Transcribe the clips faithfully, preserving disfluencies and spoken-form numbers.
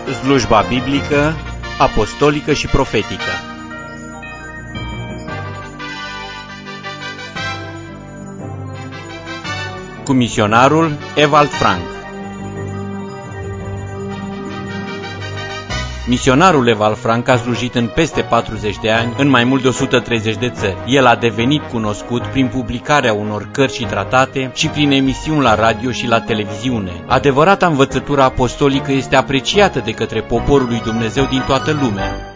Slujba biblică, apostolică și profetică. Cu misionarul Ewald Frank. Misionarul Ewald Frank a slujit în peste patruzeci de ani în mai mult de o sută treizeci de țări. El a devenit cunoscut prin publicarea unor cărți și tratate și prin emisiuni la radio și la televiziune. Adevărata învățătură apostolică este apreciată de către poporul lui Dumnezeu din toată lumea.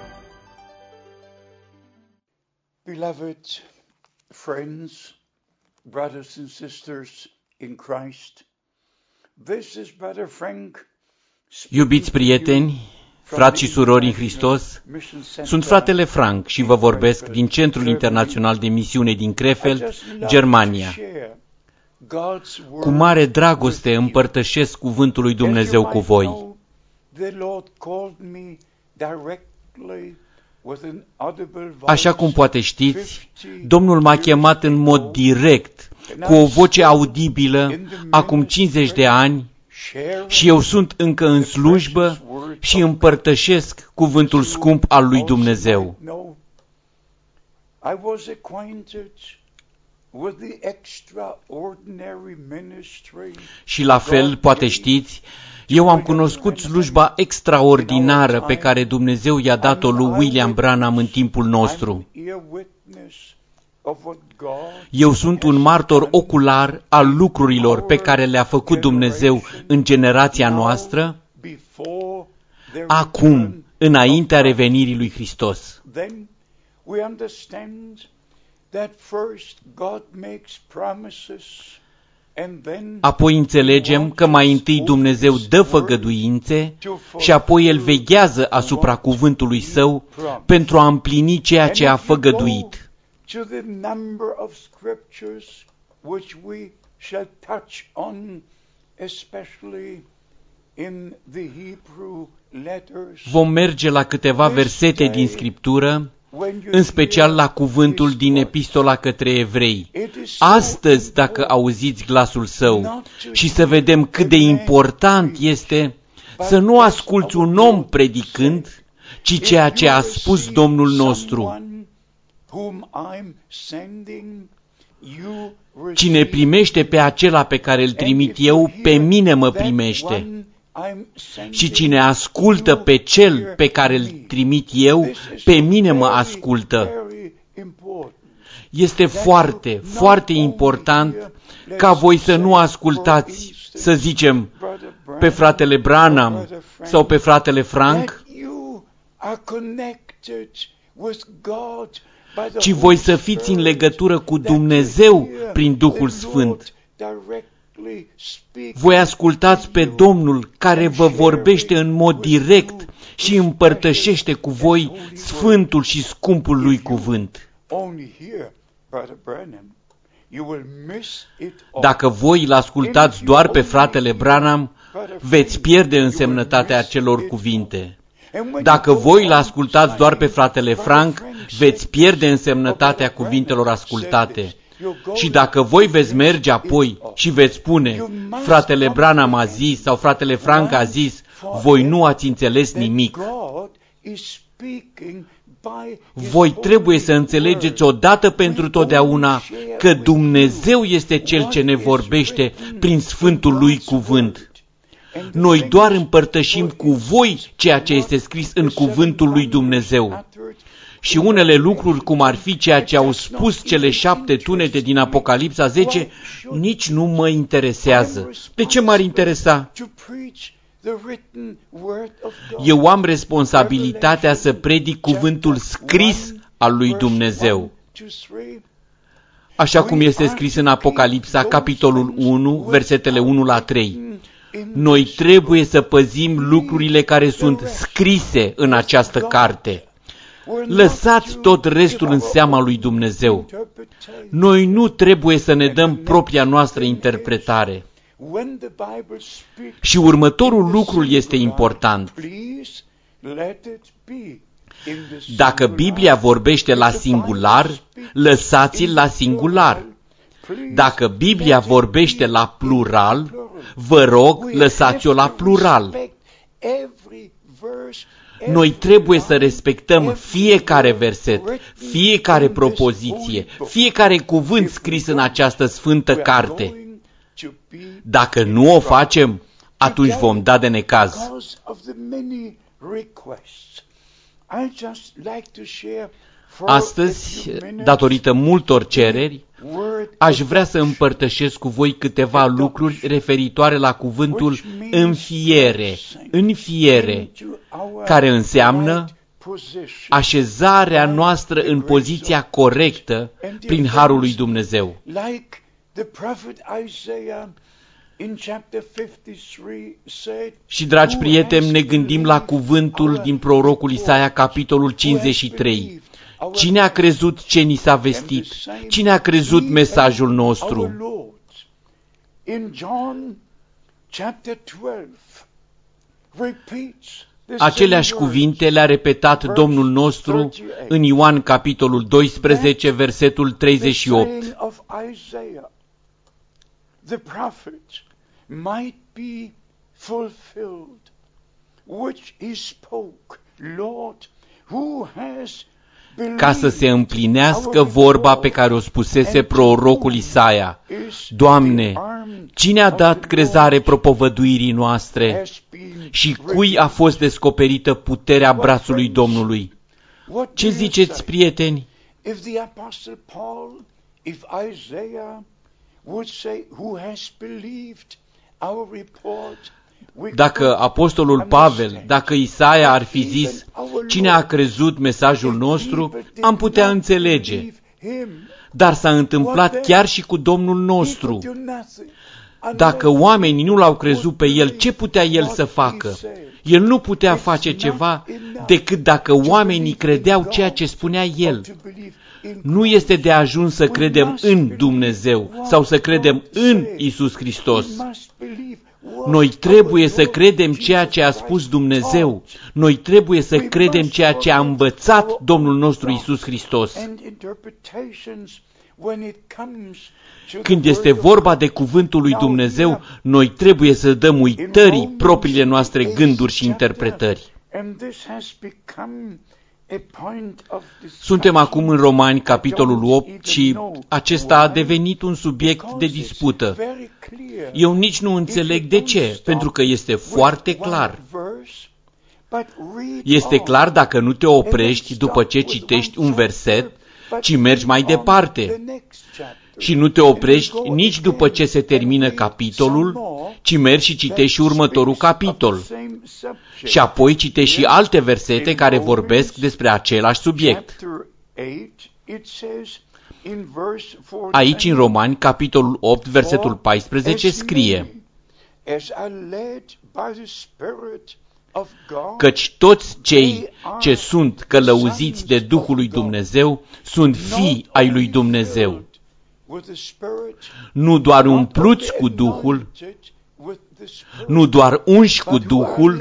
Beloved friends, brothers and sisters in Christ, this is Brother Frank. Iubiți prieteni, frați și surori în Hristos, sunt fratele Frank și vă vorbesc din Centrul Internațional de Misiune din Krefeld, Germania. Cu mare dragoste împărtășesc cuvântul lui Dumnezeu cu voi. Așa cum poate știți, Domnul m-a chemat în mod direct, cu o voce audibilă, acum cincizeci de ani, și eu sunt încă în slujbă și împărtășesc cuvântul scump al lui Dumnezeu. Și la fel, poate știți, eu am cunoscut slujba extraordinară pe care Dumnezeu i-a dat-o lui William Branham în timpul nostru. Eu sunt un martor ocular al lucrurilor pe care le-a făcut Dumnezeu în generația noastră, acum, înaintea revenirii lui Hristos. Apoi înțelegem că mai întâi Dumnezeu dă făgăduințe și apoi El veghează asupra cuvântului Său pentru a împlini ceea ce a făgăduit. To the number of scriptures which we shall touch on, especially in the Hebrew letters. Vom merge la câteva versete din Scriptură, în special la cuvântul din Epistola către Evrei. Astăzi, dacă auziți glasul Său, și să vedem cât de important este să nu asculți un om predicând, ci ceea ce a spus Domnul nostru. Cine primește pe acela pe care îl trimit eu, pe mine mă primește. Și cine ascultă pe cel pe care îl trimit eu, pe mine mă ascultă. Este foarte, foarte important ca voi să nu ascultați, să zicem, pe fratele Branham sau pe fratele Frank, ci voi să fiți în legătură cu Dumnezeu prin Duhul Sfânt. Voi ascultați pe Domnul care vă vorbește în mod direct și împărtășește cu voi sfântul și scumpul lui cuvânt. Dacă voi îl ascultați doar pe fratele Branham, veți pierde însemnătatea acelor cuvinte. Dacă voi îl ascultați doar pe fratele Frank, veți pierde însemnătatea cuvintelor ascultate. Și dacă voi veți merge apoi și veți spune, fratele Branham a zis sau fratele Frank a zis, voi nu ați înțeles nimic. Voi trebuie să înțelegeți odată pentru totdeauna că Dumnezeu este Cel ce ne vorbește prin Sfântul Lui Cuvânt. Noi doar împărtășim cu voi ceea ce este scris în cuvântul lui Dumnezeu. Și unele lucruri, cum ar fi ceea ce au spus cele șapte tunete din Apocalipsa zece, nici nu mă interesează. De ce m-ar interesa? Eu am responsabilitatea să predic cuvântul scris al lui Dumnezeu. Așa cum este scris în Apocalipsa, capitolul unu, versetele unu la trei. Noi trebuie să păzim lucrurile care sunt scrise în această carte. Lăsați tot restul în seama lui Dumnezeu. Noi nu trebuie să ne dăm propria noastră interpretare. Și următorul lucru este important. Dacă Biblia vorbește la singular, lăsați-l la singular. Dacă Biblia vorbește la plural, vă rog, lăsați-o la plural. Noi trebuie să respectăm fiecare verset, fiecare propoziție, fiecare cuvânt scris în această sfântă carte. Dacă nu o facem, atunci vom da de necaz. Astăzi, datorită multor cereri, aș vrea să împărtășesc cu voi câteva lucruri referitoare la cuvântul înfiere, înfiere, care înseamnă așezarea noastră în poziția corectă prin harul lui Dumnezeu. Și, dragi prieteni, ne gândim la cuvântul din prorocul Isaia, capitolul cincizeci și trei. Cine a crezut ce ni s-a vestit? Cine a crezut mesajul nostru? Aceleași cuvinte le-a repetat Domnul nostru în Ioan, capitolul doisprezece, versetul treizeci și opt. The prophet might be fulfilled, which he spoke, Lord, who has ca să se împlinească vorba pe care o spusese prorocul Isaia. Doamne, cine a dat crezare propovăduirii noastre și cui a fost descoperită puterea brațului Domnului? Ce ziceți, prieteni? Dacă apostolul Pavel, dacă Isaia ar fi zis, cine a crezut mesajul nostru, am putea înțelege. Dar s-a întâmplat chiar și cu Domnul nostru. Dacă oamenii nu l-au crezut pe el, ce putea el să facă? El nu putea face ceva decât dacă oamenii credeau ceea ce spunea el. Nu este de ajuns să credem în Dumnezeu sau să credem în Iisus Hristos. Noi trebuie să credem ceea ce a spus Dumnezeu. Noi trebuie să credem ceea ce a învățat Domnul nostru Iisus Hristos. Când este vorba de cuvântul lui Dumnezeu, noi trebuie să dăm uitării propriile noastre gânduri și interpretări. Suntem acum în Romani, capitolul opt, și acesta a devenit un subiect de dispută. Eu nici nu înțeleg de ce, pentru că este foarte clar. Este clar dacă nu te oprești după ce citești un verset, ci mergi mai departe. Și nu te oprești nici după ce se termină capitolul, ci mergi și citești și următorul capitol. Și apoi citești și alte versete care vorbesc despre același subiect. Aici, în Romani, capitolul opt, versetul paisprezece, scrie: căci toți cei ce sunt călăuziți de Duhul lui Dumnezeu sunt fii ai lui Dumnezeu. Nu doar umpluți cu Duhul, nu doar unși cu Duhul,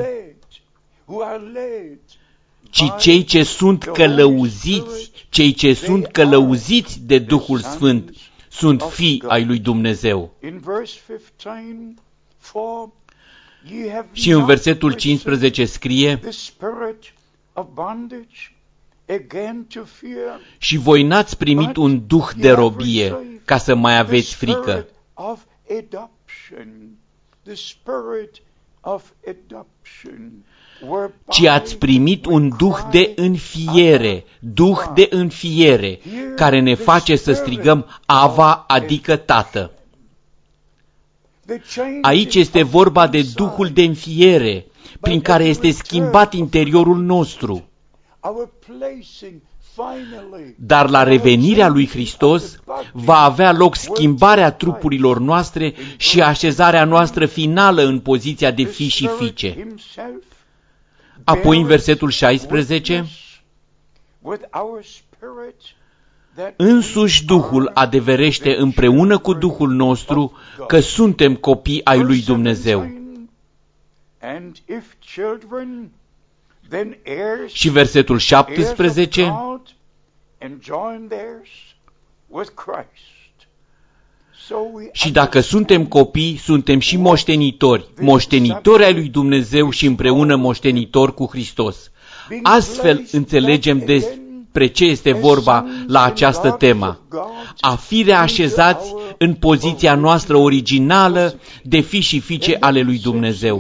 ci cei ce sunt călăuziți, cei ce sunt călăuziți de Duhul Sfânt, sunt fii ai lui Dumnezeu. Și în versetul cincisprezece scrie: și voi n-ați primit un duh de robie ca să mai aveți frică, ci ați primit un duh de înfiere, duh de înfiere, care ne face să strigăm Ava, adică Tată. Aici este vorba de duhul de înfiere, prin care este schimbat interiorul nostru. Dar la revenirea lui Hristos va avea loc schimbarea trupurilor noastre și așezarea noastră finală în poziția de fi și fiice. Apoi, în versetul șaisprezece, însuși Duhul adeverește împreună cu Duhul nostru că suntem copii ai lui Dumnezeu. Și versetul șaptesprezece, Și dacă suntem copii, suntem și moștenitori, moștenitori ai lui Dumnezeu și împreună moștenitori cu Hristos. Astfel înțelegem despre ce este vorba la această temă. A fi reașezați în poziția noastră originală de fi și fiice ale lui Dumnezeu.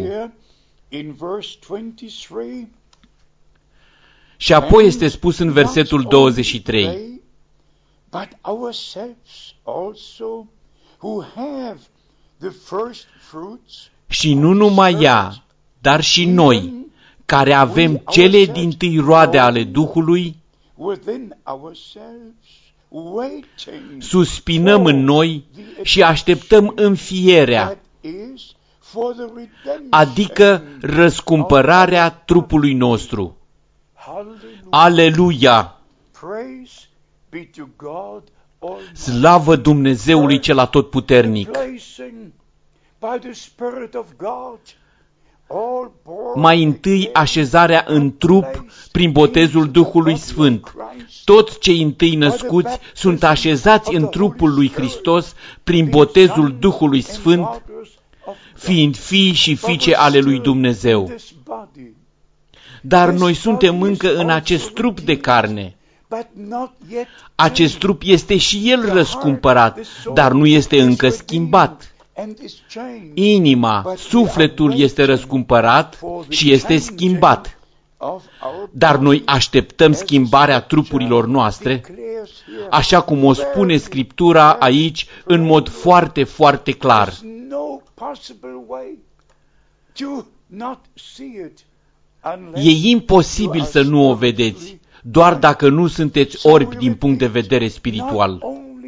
Și apoi este spus în versetul douăzeci și trei. But ourselves also, who have the first fruits, și nu numai ea, dar și noi, care avem cele dintâi roade ale Duhului, within ourselves, waiting suspinăm în noi și așteptăm înfierea, that is for the redemption. adică răscumpărarea trupului nostru. Hallelujah. Aleluia! Praise be to God Almighty. Slavă Dumnezeului cel atotputernic! Placing by the Spirit of God all born Mai întâi așezarea în trup prin botezul Duhului Sfânt. Toți cei întâi născuți sunt așezați în trupul lui Hristos prin botezul Duhului Sfânt, fiind fii și fiice ale lui Dumnezeu. Dar noi suntem încă în acest trup de carne. Acest trup este și el răscumpărat, dar nu este încă schimbat. Inima, sufletul este răscumpărat și este schimbat. Dar noi așteptăm schimbarea trupurilor noastre, așa cum o spune Scriptura aici în mod foarte, foarte clar. E imposibil să nu o vedeți, doar dacă nu sunteți orbi din punct de vedere spiritual.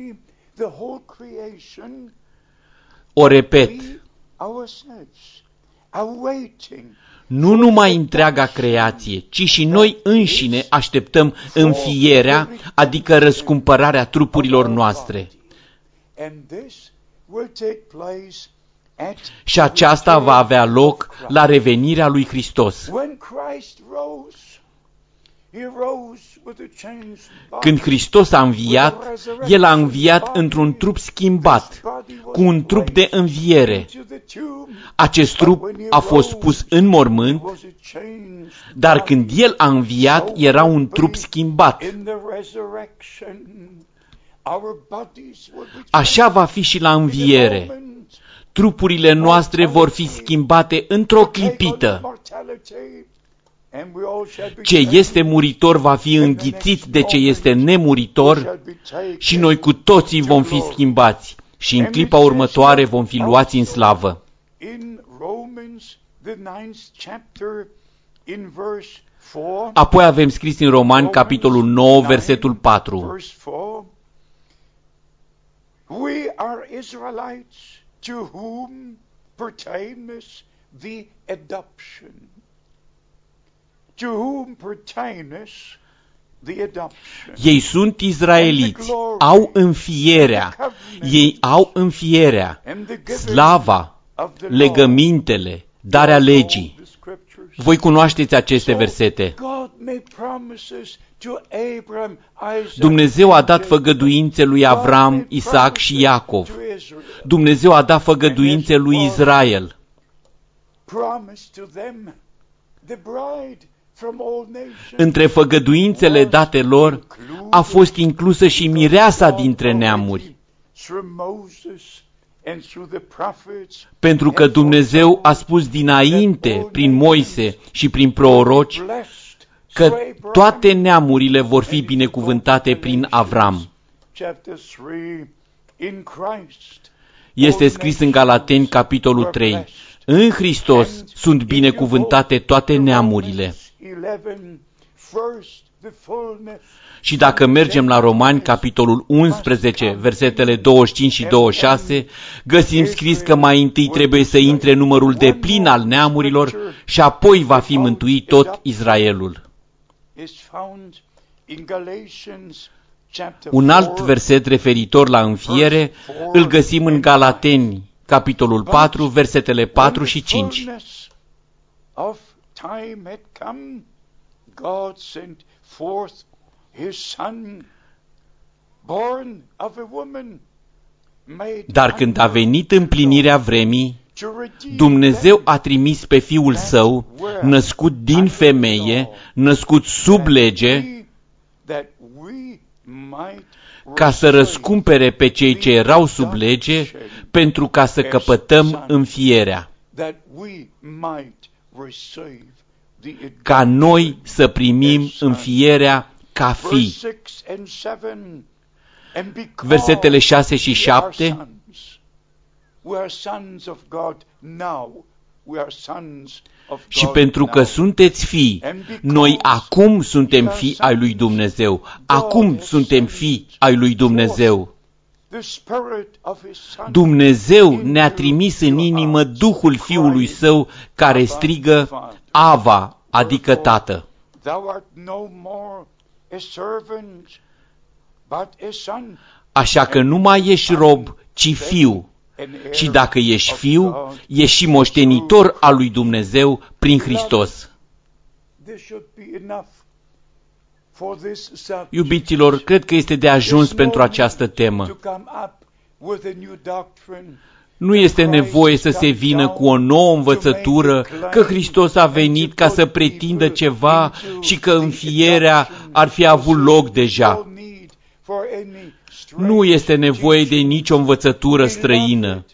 O repet, nu numai întreaga creație, ci și noi înșine așteptăm înfierea, adică răscumpărarea trupurilor noastre. Și aceasta va avea loc la revenirea lui Hristos. Când Hristos a înviat, El a înviat într-un trup schimbat, cu un trup de înviere. Acest trup a fost pus în mormânt, dar când El a înviat, era un trup schimbat. Așa va fi și la înviere. Trupurile noastre vor fi schimbate într-o clipită. Ce este muritor va fi înghițit de ce este nemuritor și noi cu toții vom fi schimbați și în clipa următoare vom fi luați în slavă. Apoi avem scris în Romani, capitolul nouă, versetul patru. We are Israelites to whom pertaineth the adoption. To whom pertaineth the adoption. Ei sunt izraeliți, au înfierea, ei au înfierea, slava, legămintele, darea legii. Voi cunoașteți aceste versete. Dumnezeu a dat făgăduințe lui Avram, Isaac și Iacov. Dumnezeu a dat făgăduințe lui Israel. Între făgăduințele date lor a fost inclusă și mireasa dintre neamuri. Pentru că Dumnezeu a spus dinainte, prin Moise și prin proroci, că toate neamurile vor fi binecuvântate prin Avram. Este scris în Galateni, capitolul trei. În Hristos sunt binecuvântate toate neamurile. Și dacă mergem la Romani, capitolul unsprezece, versetele douăzeci și cinci și douăzeci și șase, găsim scris că mai întâi trebuie să intre numărul deplin al neamurilor și apoi va fi mântuit tot Israelul. Un alt verset referitor la înfiere îl găsim în Galateni, capitolul patru, versetele patru și cinci. His son, born of a woman, Dar când a venit împlinirea vremii, Dumnezeu a trimis pe Fiul Său, născut din femeie, născut sub lege, ca să răscumpere pe cei ce erau sub lege, pentru ca să căpătăm înfierea, ca noi să primim înfierea ca fii. Versetele șase și șapte. Și pentru că sunteți fii, noi acum suntem fii ai lui Dumnezeu. Acum suntem fii ai lui Dumnezeu. Dumnezeu ne-a trimis în inimă Duhul Fiului Său, care strigă Ava, adică Tată. Așa că nu mai ești rob, ci fiu. Și dacă ești fiu, ești și moștenitor al lui Dumnezeu prin Hristos. Iubiților, cred că este de ajuns pentru această temă. Nu este nevoie să se vină cu o nouă învățătură că Hristos a venit ca să pretindă ceva și că înfierea ar fi avut loc deja. Nu este nevoie de nicio învățătură străină.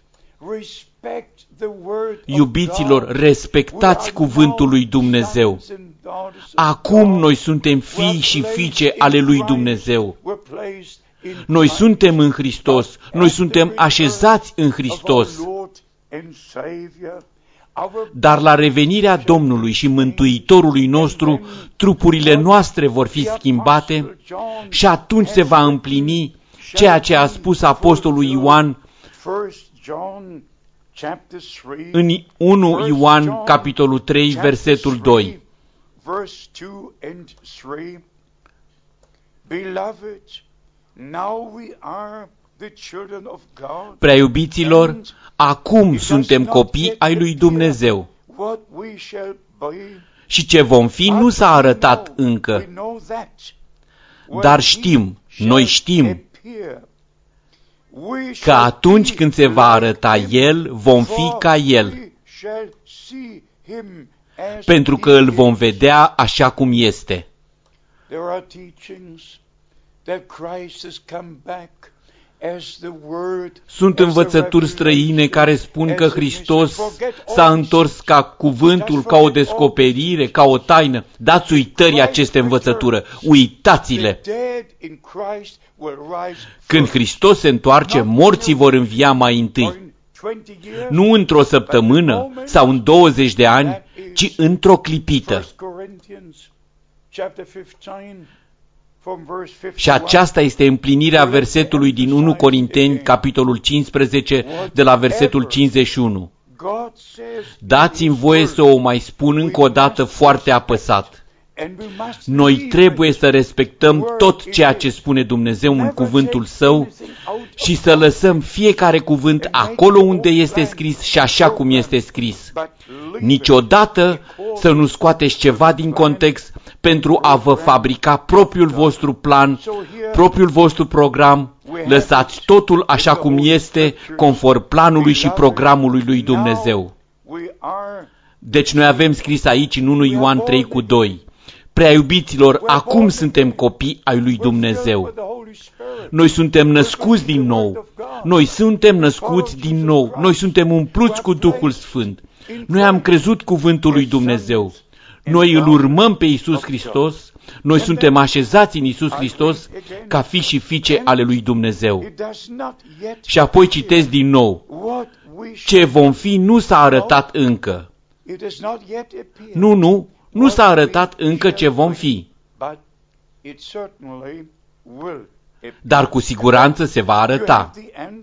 Iubiților, respectați cuvântul lui Dumnezeu. Acum noi suntem fii și fiice ale lui Dumnezeu. Noi suntem în Hristos, noi suntem așezați în Hristos. Dar la revenirea Domnului și Mântuitorului nostru, trupurile noastre vor fi schimbate și atunci se va împlini ceea ce a spus apostolul Ioan în unu Ioan, capitolul trei, versetul doi. Prea iubiților, acum suntem copii ai lui Dumnezeu. Și ce vom fi nu s-a arătat încă. Dar știm, noi știm, că atunci când se va arăta El, vom fi ca El, pentru că îl vom vedea așa cum este. Sunt învățături străine care spun că Hristos s-a întors ca cuvântul, ca o descoperire, ca o taină. Dați uitării aceste învățătură, uitați-le! Când Hristos se întoarce, morții vor învia mai întâi. Nu într-o săptămână sau în douăzeci de ani, ci într-o clipită. Și aceasta este împlinirea versetului din unu Corinteni, capitolul cincisprezece, de la versetul cincizeci și unu. Dați-mi voie să o mai spun încă o dată foarte apăsat. Noi trebuie să respectăm tot ceea ce spune Dumnezeu în cuvântul Său și să lăsăm fiecare cuvânt acolo unde este scris și așa cum este scris. Niciodată să nu scoateți ceva din context pentru a vă fabrica propriul vostru plan, propriul vostru program. Lăsați totul așa cum este, conform planului și programului lui Dumnezeu. Deci noi avem scris aici în unu Ioan trei cu doi. Prea iubiților, acum suntem copii ai lui Dumnezeu. Noi suntem născuți din nou. Noi suntem născuți din nou. Noi suntem umpluți cu Duhul Sfânt. Noi am crezut cuvântul lui Dumnezeu. Noi îl urmăm pe Iisus Hristos. Noi suntem așezați în Iisus Hristos ca fii și fiice ale lui Dumnezeu. Și apoi citesc din nou. Ce vom fi nu s-a arătat încă. Nu, nu. Nu s-a arătat încă ce vom fi, dar cu siguranță se va arăta.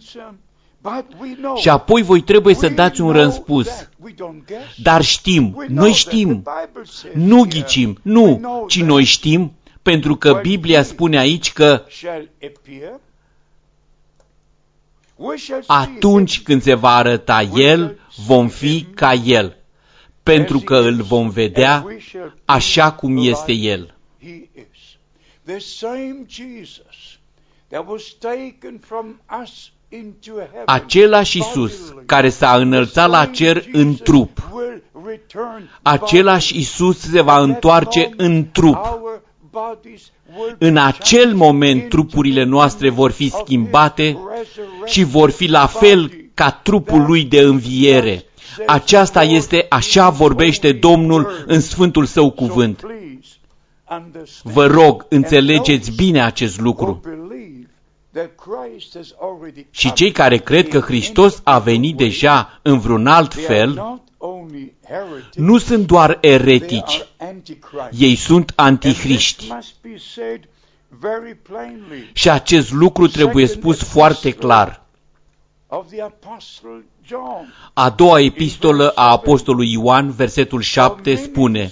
Și apoi voi trebuie să dați un răspuns. Dar știm, noi știm, nu ghicim, nu, ci noi știm, pentru că Biblia spune aici că atunci când se va arăta El, vom fi ca El, pentru că îl vom vedea așa cum este El. Același Iisus care s-a înălțat la cer în trup, același Iisus se va întoarce în trup. În acel moment trupurile noastre vor fi schimbate și vor fi la fel ca trupul lui de înviere. Aceasta este, așa vorbește Domnul în Sfântul Său cuvânt. Vă rog, înțelegeți bine acest lucru. Și cei care cred că Hristos a venit deja în vreun alt fel, nu sunt doar eretici, ei sunt antihriști. Și acest lucru trebuie spus foarte clar. A doua epistolă a apostolului Ioan, versetul șapte, spune: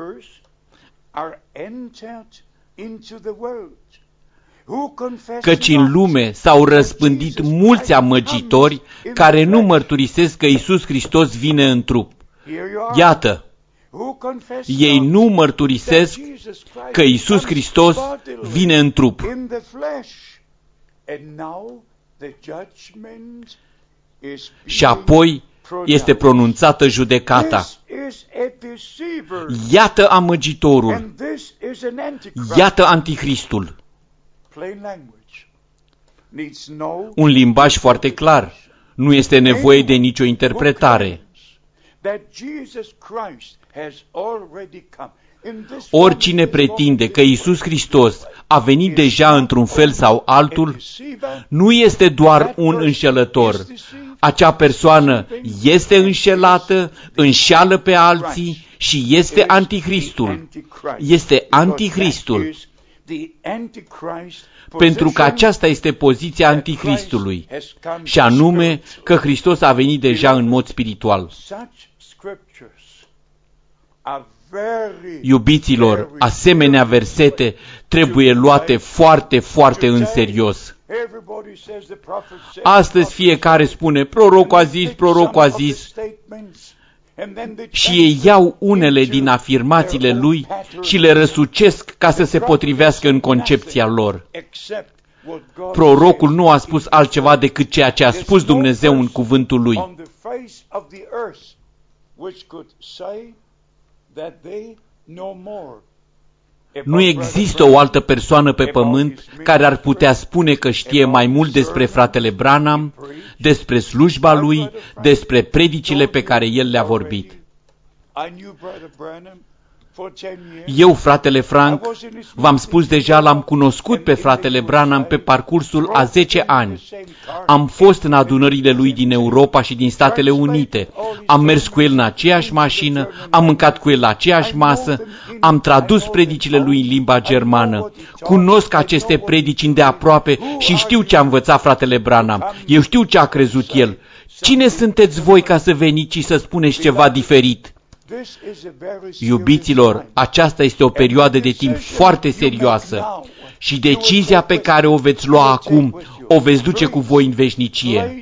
căci în lume s-au răspândit mulți amăgitori care nu mărturisesc că Iisus Hristos vine în trup. Iată, ei nu mărturisesc că Iisus Hristos vine în trup. Și apoi este pronunțată judecata. Iată amăgitorul, iată antichristul. Un limbaj foarte clar, nu este nevoie de nicio interpretare. Oricine pretinde că Iisus Hristos a venit deja într-un fel sau altul, nu este doar un înșelător. Acea persoană este înșelată, înșeală pe alții și este antichristul. Este antichristul. Pentru că aceasta este poziția antichristului, și anume că Hristos a venit deja în mod spiritual. Iubiților, asemenea versete trebuie luate foarte, foarte în serios. Astăzi fiecare spune, prorocul a zis, prorocul a zis, și ei iau unele din afirmațiile lui și le răsucesc ca să se potrivească în concepția lor. Prorocul nu a spus altceva decât ceea ce a spus Dumnezeu în cuvântul lui. Nu există o altă persoană pe pământ care ar putea spune că știe mai mult despre fratele Branham, despre slujba lui, despre predicile pe care el le-a vorbit. Eu, fratele Frank, v-am spus deja, l-am cunoscut pe fratele Branham pe parcursul a zece ani. Am fost în adunările lui din Europa și din Statele Unite. Am mers cu el în aceeași mașină, am mâncat cu el la aceeași masă, am tradus predicile lui în limba germană. Cunosc aceste predici îndeaproape și știu ce a învățat fratele Branham. Eu știu ce a crezut el. Cine sunteți voi ca să veniți și să spuneți ceva diferit? Iubiților, aceasta este o perioadă de timp foarte serioasă și decizia pe care o veți lua acum o veți duce cu voi în veșnicie.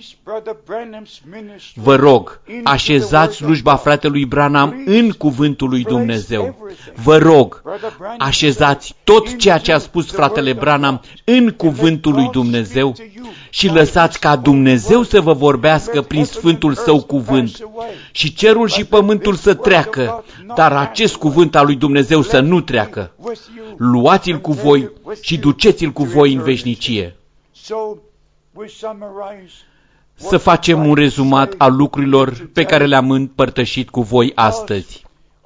Vă rog, așezați slujba fratelui Branham în cuvântul lui Dumnezeu. Vă rog, așezați tot ceea ce a spus fratele Branham în cuvântul lui Dumnezeu și lăsați ca Dumnezeu să vă vorbească prin Sfântul Său cuvânt. Și cerul și pământul să treacă, dar acest cuvânt al lui Dumnezeu să nu treacă. Luați-l cu voi și duceți-l cu voi în veșnicie. Să facem un rezumat al lucrurilor pe care le-am împărtășit cu voi astăzi.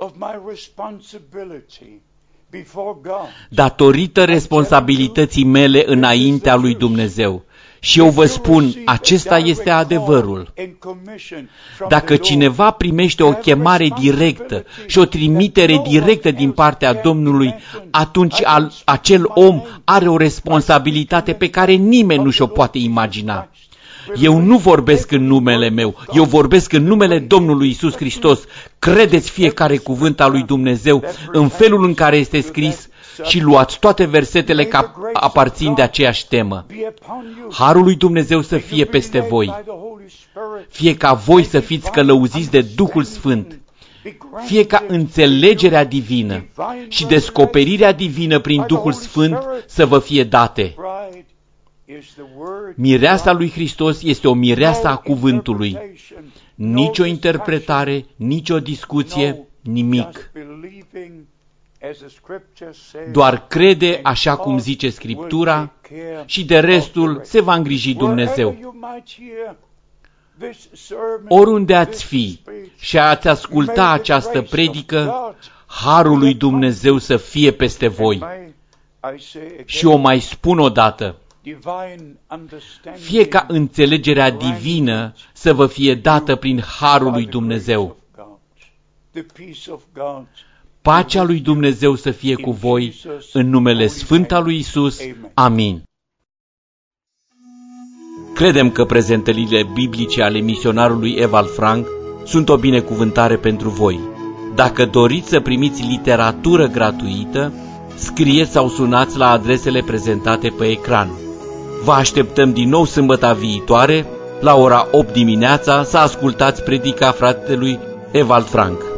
Datorită responsabilității mele înaintea lui Dumnezeu. Și eu vă spun, acesta este adevărul. Dacă cineva primește o chemare directă și o trimitere directă din partea Domnului, atunci al, acel om are o responsabilitate pe care nimeni nu și-o poate imagina. Eu nu vorbesc în numele meu, eu vorbesc în numele Domnului Iisus Hristos. Credeți fiecare cuvânt al lui Dumnezeu în felul în care este scris și luați toate versetele ca aparțin de aceeași temă. Harul lui Dumnezeu să fie peste voi. Fie ca voi să fiți călăuziți de Duhul Sfânt. Fie ca înțelegerea divină și descoperirea divină prin Duhul Sfânt să vă fie date. Mireasa lui Hristos este o mireasă a cuvântului. Nici o interpretare, nici o discuție, nimic. Doar crede așa cum zice Scriptura și de restul se va îngriji Dumnezeu. Oriunde ați fi și ați asculta această predică, harul lui Dumnezeu să fie peste voi. Și o mai spun o dată, fie ca înțelegerea divină să vă fie dată prin harul lui Dumnezeu. Pacea lui Dumnezeu să fie cu voi, în numele Sfânt al lui Isus. Amin. Credem că prezentările biblice ale misionarului Ewald Frank sunt o binecuvântare pentru voi. Dacă doriți să primiți literatură gratuită, scrieți sau sunați la adresele prezentate pe ecran. Vă așteptăm din nou sâmbăta viitoare, la ora opt dimineața, să ascultați predica fratelui Ewald Frank.